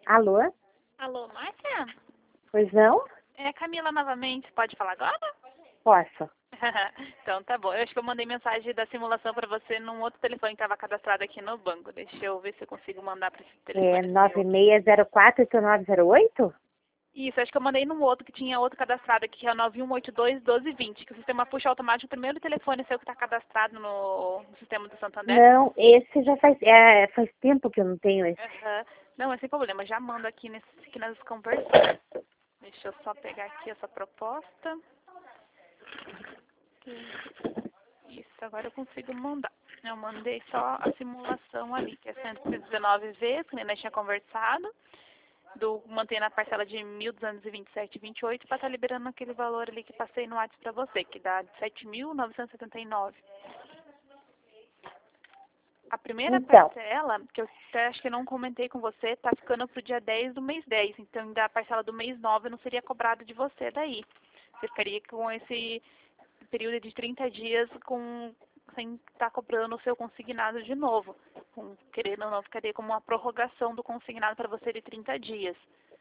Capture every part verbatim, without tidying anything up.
Alô? Alô, Márcia? Pois não? É a Camila novamente. Pode falar agora? Posso. Então tá bom. Eu acho que eu mandei mensagem da simulação para você num outro telefone que estava cadastrado aqui no banco. Deixa eu ver se eu consigo mandar para esse telefone. É nove seis zero quatro oito nove zero oito? Isso, acho que eu mandei num outro que tinha outro cadastrado aqui, que é o nove um oito dois, um dois dois zero, que o sistema puxa automático o primeiro telefone seu que está cadastrado no, no sistema do Santander. Não, esse já faz, é, faz tempo que eu não tenho esse. Uhum. Não, é sem problema. Já mando aqui nesse que nós conversamos. Deixa eu só pegar aqui essa proposta. Isso, agora eu consigo mandar. Eu mandei só a simulação ali, que é cento e dezenove vezes, que nem nós tinha conversado, do mantendo a parcela de mil duzentos e vinte e sete vírgula vinte e oito para estar tá liberando aquele valor ali que passei no WhatsApp para você, que dá sete mil novecentos e setenta e nove. A primeira Então. parcela, que eu até acho que eu não comentei com você, tá ficando pro dia dez do mês dez. Então, ainda a parcela do mês nove não seria cobrada de você daí. Você ficaria com esse período de trinta dias com, sem estar cobrando o seu consignado de novo. Com, querendo ou não, ficaria como uma prorrogação do consignado para você de trinta dias.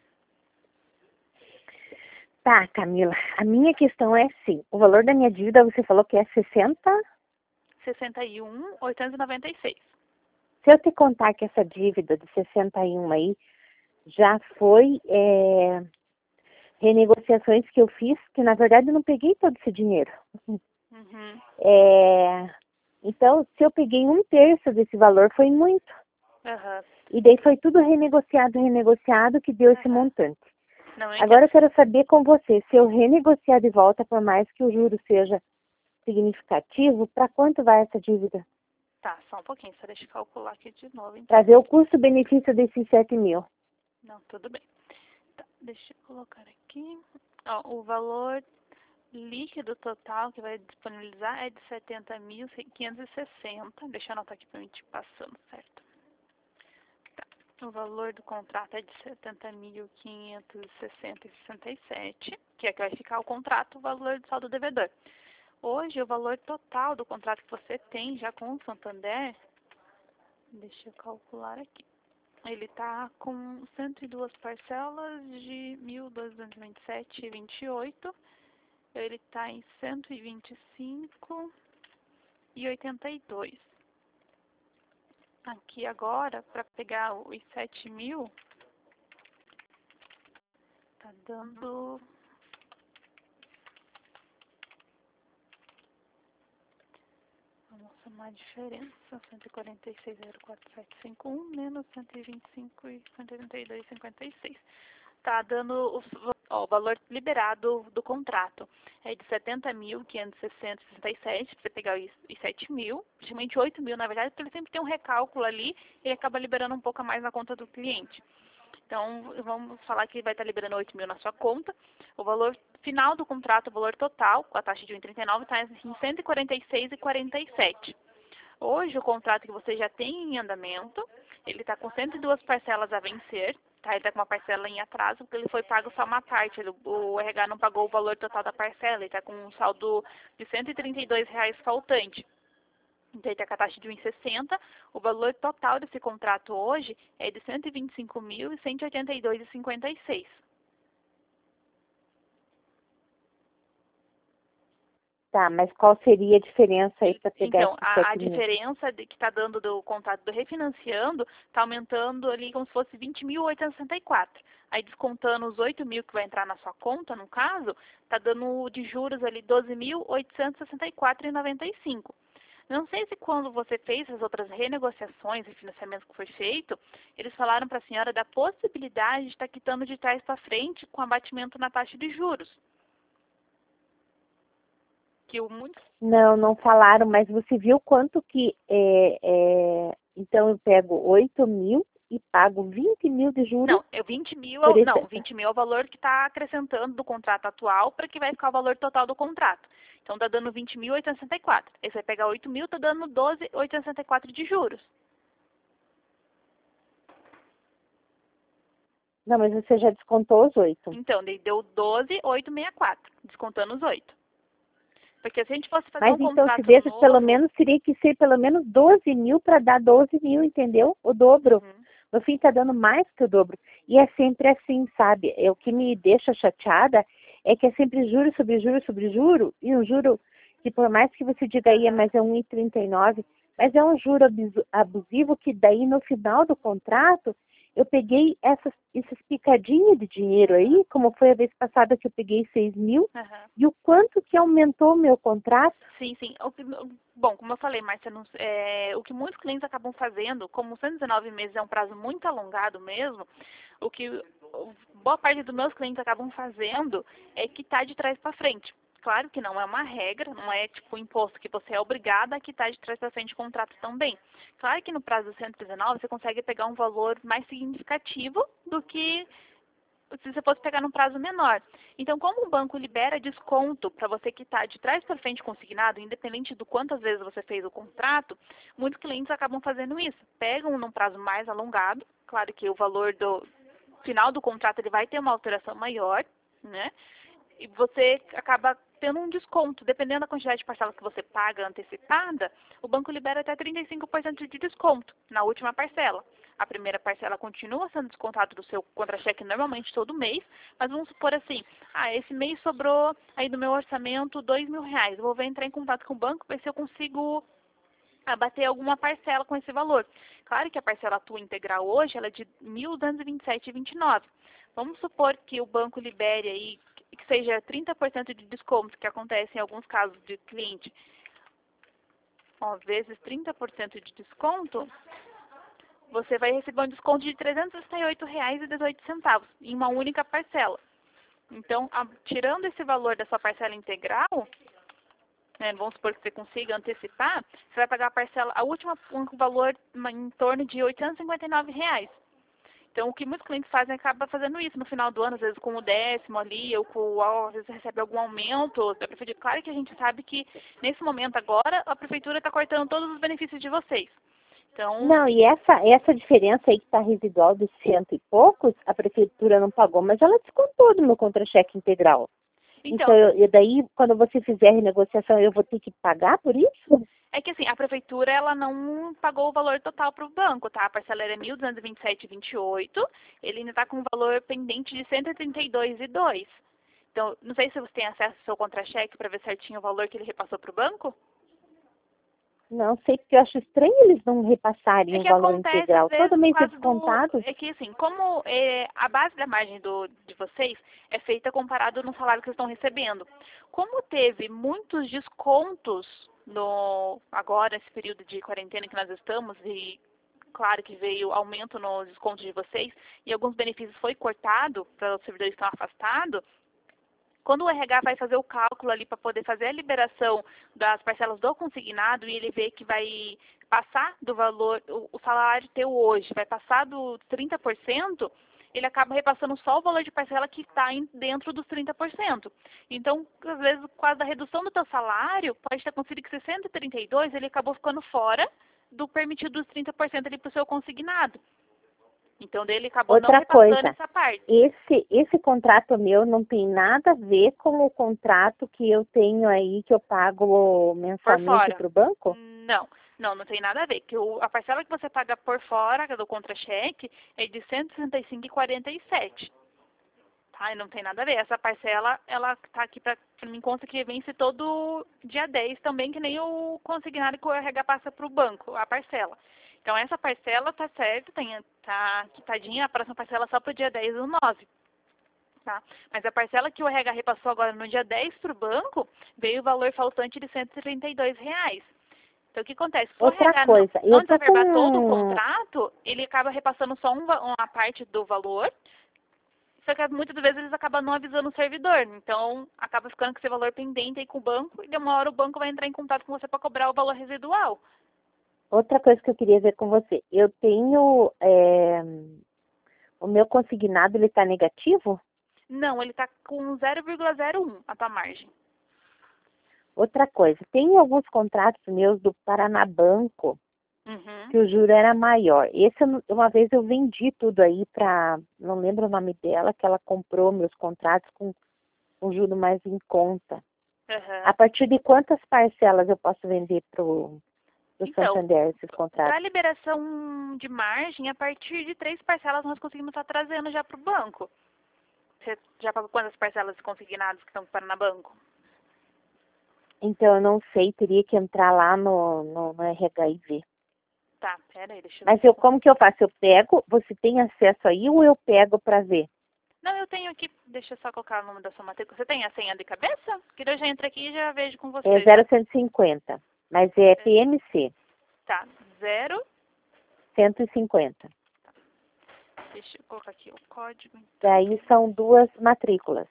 Tá, Camila. A minha questão é assim. O valor da minha dívida, você falou que é sessenta? sessenta e um mil oitocentos e noventa e seis. Se eu te contar que essa dívida de sessenta e um aí já foi é, renegociações que eu fiz, que na verdade eu não peguei todo esse dinheiro. Uhum. É, então, se eu peguei um terço desse valor, foi muito. Uhum. E daí foi tudo renegociado, renegociado, que deu esse Uhum. montante. Não, é Agora eu que... quero saber com você, se eu renegociar de volta, por mais que o juro seja significativo, para quanto vai essa dívida? Tá, só um pouquinho, só deixa eu calcular aqui de novo, então. Para ver o custo-benefício desses sete mil. Não, tudo bem. Tá, deixa eu colocar aqui. Ó, o valor líquido total que vai disponibilizar é de setenta mil quinhentos e sessenta. Deixa eu anotar aqui para mim te passando, certo? Tá. O valor do contrato é de setenta mil quinhentos e sessenta vírgula sessenta e sete, que é que vai ficar o contrato, o valor do saldo devedor. Hoje, o valor total do contrato que você tem já com o Santander, deixa eu calcular aqui. Ele está com cento e duas parcelas de mil duzentos e vinte e sete vírgula vinte e oito. Ele está em cento e vinte e cinco vírgula oitenta e dois. Aqui agora, para pegar os sete mil, está dando... Vamos somar a diferença. cento e quarenta e seis vírgula zero quatro sete cinco um menos cento e vinte e cinco vírgula oitenta e dois vírgula cinquenta e seis. Está dando o, ó, o valor liberado do contrato. É de setenta mil quinhentos e sessenta vírgula sessenta e sete, para você pegar os, os sete mil, praticamente oito mil, na verdade, porque ele sempre tem um recálculo ali e acaba liberando um pouco a mais na conta do cliente. Então, vamos falar que vai estar liberando oito mil na sua conta. O valor final do contrato, o valor total, com a taxa de um vírgula trinta e nove, está em cento e quarenta e seis vírgula quarenta e sete. Hoje, o contrato que você já tem em andamento, ele está com cento e duas parcelas a vencer, tá? Ele está com uma parcela em atraso, porque ele foi pago só uma parte. Ele, o R H não pagou o valor total da parcela, ele está com um saldo de cento e trinta e dois reais faltante. Então, ele está com a taxa de um vírgula sessenta. O valor total desse contrato hoje é de cento e vinte e cinco mil cento e oitenta e dois vírgula cinquenta e seis. Tá, mas qual seria a diferença aí para pegar Então, esses a, a sete mil? diferença de, que está dando do contrato do refinanciando está aumentando ali como se fosse vinte mil oitocentos e sessenta e quatro. Aí, descontando os oito mil que vai entrar na sua conta, no caso, está dando de juros ali doze mil oitocentos e sessenta e quatro vírgula noventa e cinco. Não sei se quando você fez as outras renegociações e financiamento que foi feito, eles falaram para a senhora da possibilidade de estar quitando de trás para frente com abatimento na taxa de juros. Que o muito... Não, não falaram, mas você viu quanto que é, é, então eu pego oito mil e pago vinte mil de juros? Não, é vinte mil, Por esse... não, vinte mil é o valor que está acrescentando do contrato atual para que vai ficar o valor total do contrato. Então, está dando vinte mil oitocentos e sessenta e quatro. Aí você vai pegar oito mil, está dando doze mil oitocentos e sessenta e quatro de juros. Não, mas você já descontou os oito. Então, ele deu doze mil oitocentos e sessenta e quatro, descontando os oito. Porque se a gente fosse fazer Mas um então, contrato se desses, novo... pelo menos, teria que ser pelo menos doze mil para dar doze mil, entendeu? O dobro. Uhum. no fim tá dando mais que o dobro. E é sempre assim, sabe? É, o que me deixa chateada é que é sempre juro sobre juro sobre juro, e um juro que por mais que você diga aí, mas é um vírgula trinta e nove, mas é um juro abusivo que daí no final do contrato eu peguei essas, essas picadinhas de dinheiro aí, como foi a vez passada que eu peguei seis mil, Uhum. e o quanto que aumentou o meu contrato. Sim, sim. O que- bom, como eu falei, Márcia, não- é, o que muitos clientes acabam fazendo, como cento e dezenove meses é um prazo muito alongado mesmo, o que o- boa parte dos meus clientes acabam fazendo é quitar de trás para frente. Claro que não é uma regra, não é tipo um imposto que você é obrigada a quitar de trás para frente o contrato também. Claro que no prazo do cento e dezenove você consegue pegar um valor mais significativo do que se você fosse pegar num prazo menor. Então, como o banco libera desconto para você quitar de trás para frente consignado, independente do quantas vezes você fez o contrato, muitos clientes acabam fazendo isso. Pegam num prazo mais alongado, claro que o valor do final do contrato ele vai ter uma alteração maior, né? E você acaba tendo um desconto. Dependendo da quantidade de parcela que você paga antecipada, o banco libera até trinta e cinco por cento de desconto na última parcela. A primeira parcela continua sendo descontada do seu contra-cheque normalmente todo mês, mas vamos supor assim, ah, esse mês sobrou aí do meu orçamento dois mil reais. Eu vou entrar em contato com o banco, ver se eu consigo abater alguma parcela com esse valor. Claro que a parcela tua integral hoje ela é de mil duzentos e vinte e sete reais e vinte e nove centavos. Vamos supor que o banco libere aí que seja trinta por cento de desconto, que acontece em alguns casos de cliente, ó, vezes trinta por cento de desconto, você vai receber um desconto de trezentos e sessenta e oito reais e dezoito centavos em uma única parcela. Então, a, tirando esse valor da sua parcela integral, né, vamos supor que você consiga antecipar, você vai pagar a parcela, a última, um valor em torno de oitocentos e cinquenta e nove reais. Então, o que muitos clientes fazem acaba fazendo isso no final do ano, às vezes com o décimo ali, ou com, às vezes recebe algum aumento da prefeitura. Claro que a gente sabe que, nesse momento agora, a prefeitura está cortando todos os benefícios de vocês. Então, Não, e essa, essa diferença aí que está residual dos cento e poucos, a prefeitura não pagou, mas ela descontou do meu contra-cheque integral. então, Então, eu, e daí, quando você fizer a renegociação, eu vou ter que pagar por isso? é que assim, a prefeitura ela não pagou o valor total para o banco, tá? A parcela era mil duzentos e vinte e sete reais e vinte e oito centavos, ele ainda está com um valor pendente de cento e trinta e dois reais e dois centavos. Então, não sei se você tem acesso ao seu contra-cheque para ver certinho o valor que ele repassou para o banco. Não sei, porque eu acho estranho eles não repassarem É o que valor acontece às integral. vezes Todo por mês é causa do... descontado. É que assim, como é, a base da margem do, de vocês é feita comparado no salário que vocês estão recebendo. Como teve muitos descontos no agora, esse período de quarentena que nós estamos, e claro que veio aumento nos descontos de vocês, e alguns benefícios foi cortado para os servidores que estão afastados, quando o R H vai fazer o cálculo ali para poder fazer a liberação das parcelas do consignado e ele vê que vai passar do valor, o, o salário teu hoje vai passar do trinta por cento, ele acaba repassando só o valor de parcela que está dentro dos trinta por cento. Então, às vezes, por causa da redução do teu salário, pode ter acontecido que sessenta e trinta e dois ele acabou ficando fora do permitido dos trinta por cento ali para o seu consignado. Então, daí ele acabou não Outra repassando coisa, essa parte. esse, esse contrato meu não tem nada a ver com o contrato que eu tenho aí, que eu pago Por mensalmente fora. para o banco? Não, não, não tem nada a ver. Que o, a parcela que você paga por fora do contra-cheque é de cento e sessenta e cinco reais e quarenta e sete centavos. Tá? E não tem nada a ver. Essa parcela, ela tá aqui para mim consta que vence todo dia dez também, que nem o consignado que o R H passa para o banco, a parcela. Então essa parcela tá certa, tem, tá quitadinha, a próxima parcela só para o dia dez do nove. Tá? Mas a parcela que o R H repassou agora no dia dez para o banco, veio o valor faltante de cento e trinta e dois reais. Então, o que acontece? Se o Outra R H não, coisa, não eu tô desaverbar todo o com... contrato, ele acaba repassando só um, uma parte do valor, só que muitas vezes eles acabam não avisando o servidor. Então, acaba ficando com esse valor pendente aí com o banco, e de uma hora o banco vai entrar em contato com você para cobrar o valor residual. Outra coisa que eu queria ver com você. Eu tenho... É... O meu consignado, ele está negativo? Não, ele está com zero vírgula zero um a tua margem. Outra coisa, tem alguns contratos meus do Paraná Banco, Uhum. que o juro era maior. Esse, uma vez eu vendi tudo aí para, não lembro o nome dela, que ela comprou meus contratos com um juro mais em conta. Uhum. A partir de quantas parcelas eu posso vender pro... do Então, Santander, esses contratos? para liberação de margem, a partir de três parcelas nós conseguimos estar trazendo já para o banco. Você já pagou quantas parcelas consignadas que estão para na banco? Então, eu não sei, teria que entrar lá no, no, no R H e ver. Tá, pera aí, deixa eu Mas ver. eu, como que eu faço? Eu pego, você tem acesso aí ou eu pego para ver? Não, eu tenho aqui, deixa eu só colocar o nome da sua matrícula. Você tem a senha de cabeça? Que daí eu já entro aqui e já vejo com você. É zero cento e cinquenta, mas é P M C, Tá, zero. cento e cinquenta. Deixa eu colocar aqui o código. Então. Daí são duas matrículas.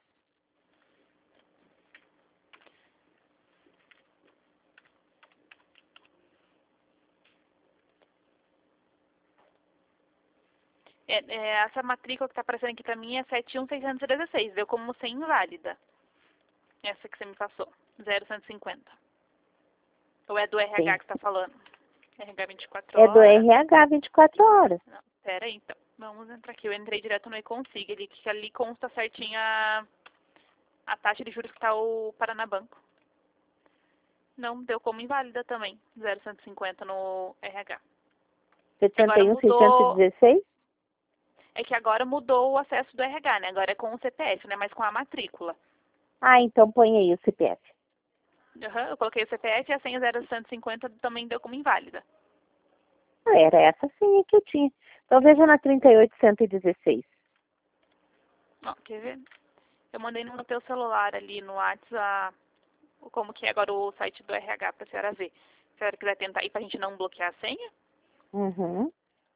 É, é, essa matrícula que está aparecendo aqui para mim é sete um seis um seis. Deu como sem inválida. Essa que você me passou. zero cento e cinquenta. Ou é do R H Sim. que você está falando? R H vinte e quatro É horas. do R H vinte e quatro horas. Não, pera aí então. Vamos entrar aqui. Eu entrei direto no eConsig, ali, que ali consta certinho a, a taxa de juros que está o Paranabanco. Não, deu como inválida também. zero cento e cinquenta no R H. setenta e um seiscentos e dezesseis? É que agora mudou o acesso do R H, né? Agora é com o C P F, né? Mas com a matrícula. Ah, então põe aí o C P F. Uhum, eu coloquei o C P F e a senha zero cento e cinquenta também deu como inválida. Ah, era essa sim que eu tinha. Então veja na trinta e oito cento e dezesseis. Ó, quer ver? Eu mandei no teu celular ali no WhatsApp como que é agora o site do R H pra senhora ver. Se a senhora quiser tentar aí pra gente não bloquear a senha? Uhum.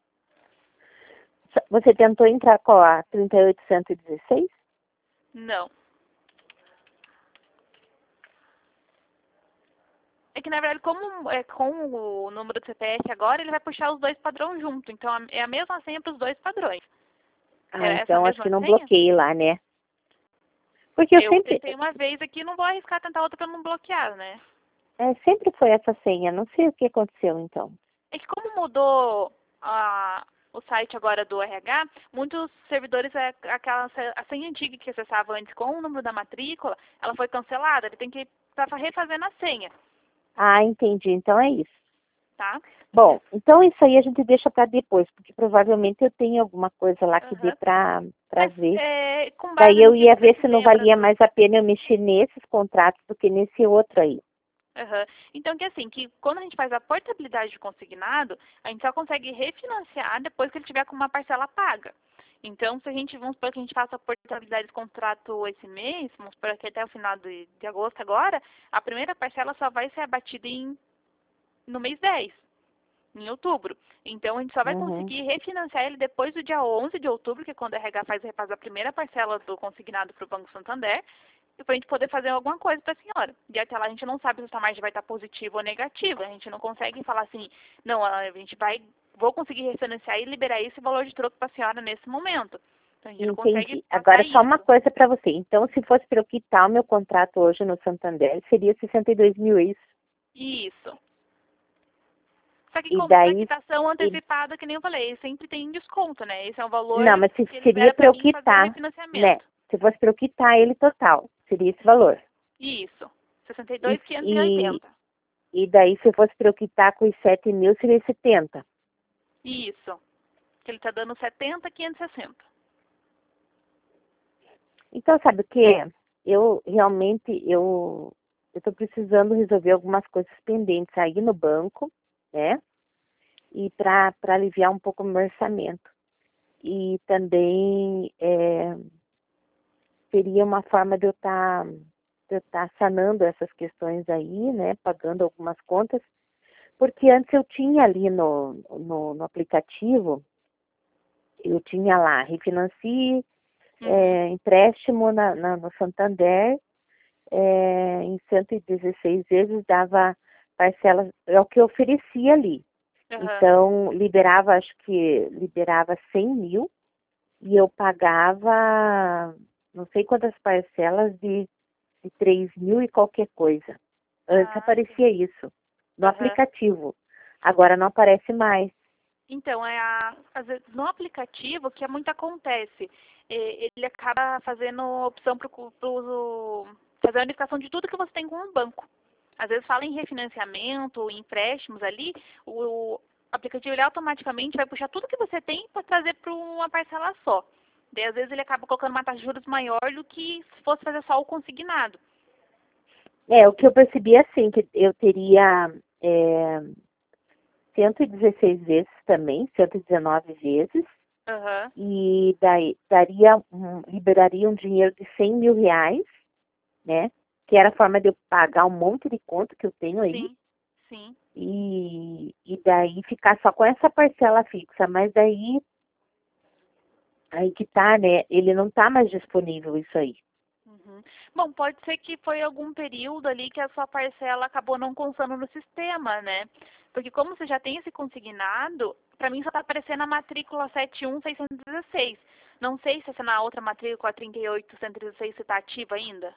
Você tentou entrar com a trinta e oito cento e dezesseis? Não. É que, na verdade, como é com o número do C P F agora, ele vai puxar os dois padrões junto. Então, é a mesma senha para os dois padrões. Ah, Era essa então acho mesma que não senha? bloqueei lá, né? Porque eu Eu sempre... tentei uma vez aqui, não vou arriscar tentar outra para não bloquear, né? É, sempre foi essa senha. Não sei o que aconteceu, então. É que como mudou a, o site agora do R H, muitos servidores, é, aquela, a senha antiga que acessava antes com o número da matrícula, ela foi cancelada. Ele tem que estar refazendo a senha, Ah, entendi. Então é isso. tá? Bom, então isso aí a gente deixa para depois, porque provavelmente eu tenho alguma coisa lá que dê Uhum. para para Mas, ver. é, com base Daí no eu que ia você ver se se não lembra valia do... mais a pena eu mexer nesses contratos do que nesse outro aí. Uhum. Então, que assim, que quando a gente faz a portabilidade de consignado, a gente só consegue refinanciar depois que ele tiver com uma parcela paga. Então, se a gente, vamos supor que a gente faça a portabilidade de contrato esse mês, vamos supor que até o final de, de agosto agora, a primeira parcela só vai ser abatida em, no mês dez, em outubro. Então, a gente só vai Uhum. conseguir refinanciar ele depois do dia onze de outubro, que é quando a R H faz o repasse da primeira parcela do consignado para o Banco Santander, para a gente poder fazer alguma coisa para a senhora. E até lá a gente não sabe se essa margem vai estar positiva ou negativa. A gente não consegue falar assim, não, a gente vai, vou conseguir refinanciar e liberar esse valor de troco para a senhora nesse momento. Então a gente não consegue Entendi. passar Agora só isso. uma coisa para você. Então, se fosse para eu quitar o meu contrato hoje no Santander, seria sessenta e dois mil, é isso? Isso. Só que E como para daí... quitação E... antecipada, que nem eu falei, sempre tem desconto, né? Esse é um valor Não, mas se que seria libera para para eu mim fazer o quitar, né? refinanciamento. Se fosse para eu quitar ele total, seria esse valor. Isso. sessenta e E, dois mil quinhentos e e, oitenta. e daí, se fosse para eu quitar com os sete mil, seria setenta. Isso. Que ele está dando setenta mil quinhentos e sessenta. Então, sabe o que? Eu realmente, eu estou precisando resolver algumas coisas pendentes aí no banco, né? E para aliviar um pouco o meu orçamento. E também é, seria uma forma de eu estar de eu estar sanando essas questões aí, né? Pagando algumas contas. Porque antes eu tinha ali no, no, no aplicativo, eu tinha lá, refinancie, Uhum. é, empréstimo na, na, no Santander, é, em cento e dezesseis vezes dava parcelas, é o que eu oferecia ali. Uhum. Então, liberava, acho que liberava cem mil e eu pagava não sei quantas parcelas de, de três mil e qualquer coisa. Antes Ah, aparecia entendi. isso no Uhum. aplicativo. Agora não aparece mais. Então, é a, às vezes, no aplicativo, que é muito acontece, é, ele acaba fazendo opção para fazer a unificação de tudo que você tem com o banco. Às vezes fala em refinanciamento, em empréstimos ali, o aplicativo ele automaticamente vai puxar tudo que você tem para trazer para uma parcela só. Daí, às vezes, ele acaba colocando uma taxa de juros maior do que se fosse fazer só o consignado. É, o que eu percebi é assim, que eu teria é, cento e dezesseis vezes também, cento e dezenove vezes, Uhum. e daí daria, um, liberaria um dinheiro de cem mil reais, né? Que era a forma de eu pagar um monte de conta que eu tenho aí. Sim, sim. E, e daí ficar só com essa parcela fixa, mas daí aí que tá, né? Ele não tá mais disponível isso aí. Uhum. Bom, pode ser que foi algum período ali que a sua parcela acabou não constando no sistema, né? Porque como você já tem esse consignado, para mim só está aparecendo a matrícula sete um seiscentos e dezesseis. Não sei se essa na outra matrícula trinta e oito cento e dezesseis você está ativa ainda.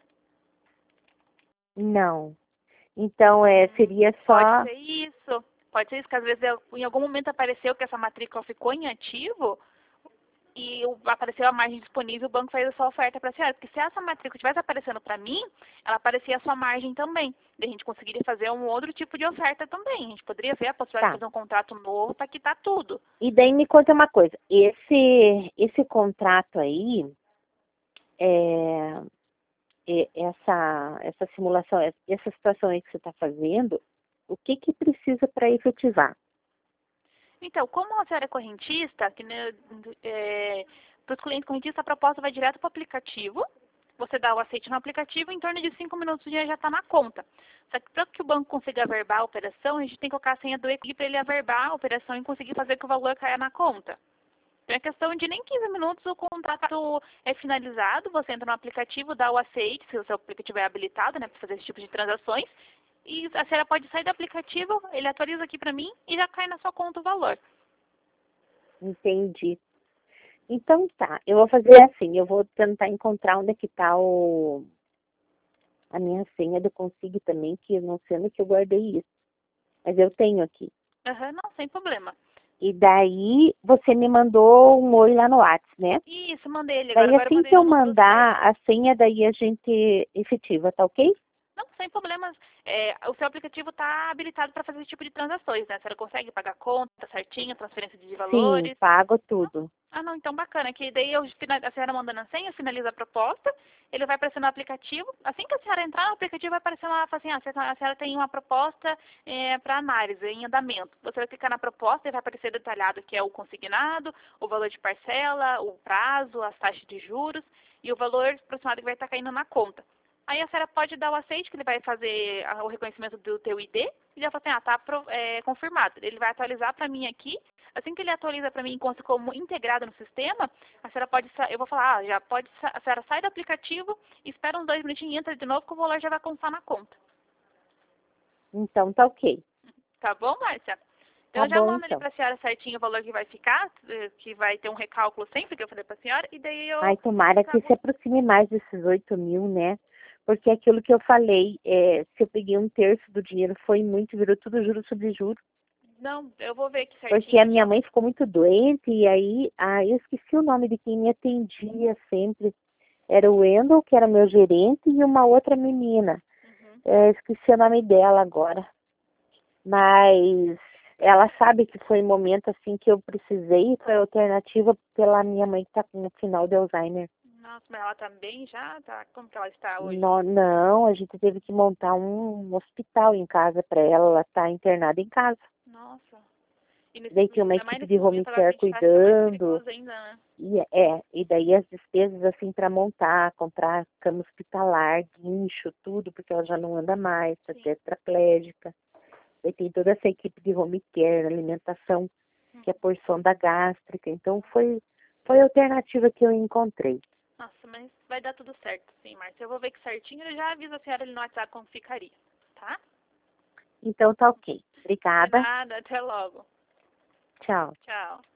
Não. Então, é, seria Pode só... ser isso. Pode ser isso, que às vezes eu- em algum momento apareceu que essa matrícula ficou inativo e o- apareceu a margem disponível, o banco fez a sua oferta para a senhora. Porque se essa matrícula estivesse aparecendo para mim, ela aparecia a sua margem também. Daí a gente conseguiria fazer um outro tipo de oferta também. A gente poderia ver a possibilidade Tá. de fazer um contrato novo para quitar tudo. E daí me conta uma coisa. Esse, esse contrato aí, é, é, essa, essa simulação, essa situação aí que você está fazendo, o que que precisa para efetivar? Então, como a senhora é correntista, que, né, é, para os clientes correntistas a proposta vai direto para o aplicativo. Você dá o aceite no aplicativo, em torno de cinco minutos o dinheiro já está na conta. Só que para que o banco consiga averbar a operação, a gente tem que colocar a senha do E Q I para ele averbar a operação e conseguir fazer que o valor caia na conta. Então é questão de nem quinze minutos o contrato é finalizado, você entra no aplicativo, dá o aceite, se o seu aplicativo é habilitado, né, para fazer esse tipo de transações, e a senhora pode sair do aplicativo, ele atualiza aqui para mim e já cai na sua conta o valor. Entendi. Então tá, eu vou fazer assim, eu vou tentar encontrar onde é que tá o, a minha senha do Consigo também, que eu não sei onde que eu guardei isso. Mas eu tenho aqui. Aham, não, sem problema. E daí você me mandou um oi lá no WhatsApp, né? Isso, mandei ele agora, Daí agora eu assim mandei que no eu número certo. mandar a senha, daí a gente efetiva, tá ok? Não, sem problemas. É, o seu aplicativo está habilitado para fazer esse tipo de transações, né? A senhora consegue pagar conta certinho, transferência de Sim, valores. pago tudo. Ah, não, então bacana. Que daí eu, a senhora mandando a senha, finaliza a proposta, ele vai aparecer no aplicativo. Assim que a senhora entrar no aplicativo, vai aparecer lá, fala assim, ah, a senhora tem uma proposta é, para análise, em andamento. Você vai clicar na proposta e vai aparecer detalhado que é o consignado, o valor de parcela, o prazo, as taxas de juros e o valor aproximado que vai estar caindo na conta. Aí a senhora pode dar o aceite, que ele vai fazer o reconhecimento do teu I D, e já fala assim, ah, tá é, confirmado. Ele vai atualizar para mim aqui. Assim que ele atualiza para mim e consta como integrado no sistema, a senhora pode, eu vou falar, ah, já pode, a senhora sai do aplicativo, espera uns dois minutinhos e entra de novo, que o valor já vai constar na conta. Então tá ok. Tá bom, Márcia? Então Tá eu já bom mando ali então. para a senhora certinho o valor que vai ficar, que vai ter um recálculo sempre, que eu falei para a senhora, e daí eu... Ai, tomara que se aproxime mais desses oito mil, né? Porque aquilo que eu falei, é, se eu peguei um terço do dinheiro, foi muito, virou tudo juro sobre juro. Não, eu vou ver aqui Porque a certinho, minha então. mãe ficou muito doente e aí, ah, eu esqueci o nome de quem me atendia sempre. Era o Wendel, que era meu gerente, e uma outra menina. Uhum. É, esqueci o nome dela agora. Mas ela sabe que foi um momento assim que eu precisei, foi alternativa pela minha mãe que está com o final de Alzheimer. Nossa, mas ela tá bem já? Tá? Como que ela está hoje? No, não, a gente teve que montar um hospital em casa para ela, ela está internada em casa. Nossa. E nesse, Daí tem uma ainda mais equipe nesse de home momento agora que care a gente tá, fica mais cuidando. perigoso ainda, né? E, é, e daí as despesas assim para montar, comprar cama hospitalar, guincho, tudo, porque ela já não anda mais, está Sim. tetraplégica. Daí tem toda essa equipe de home care, alimentação, que é por sonda gástrica. Então foi, foi a alternativa que eu encontrei. Nossa, mas vai dar tudo certo, sim, Márcia. Eu vou ver que certinho, eu já aviso a senhora ali no WhatsApp como ficaria, tá? Então tá ok. De Obrigada. nada, até logo. Tchau. Tchau.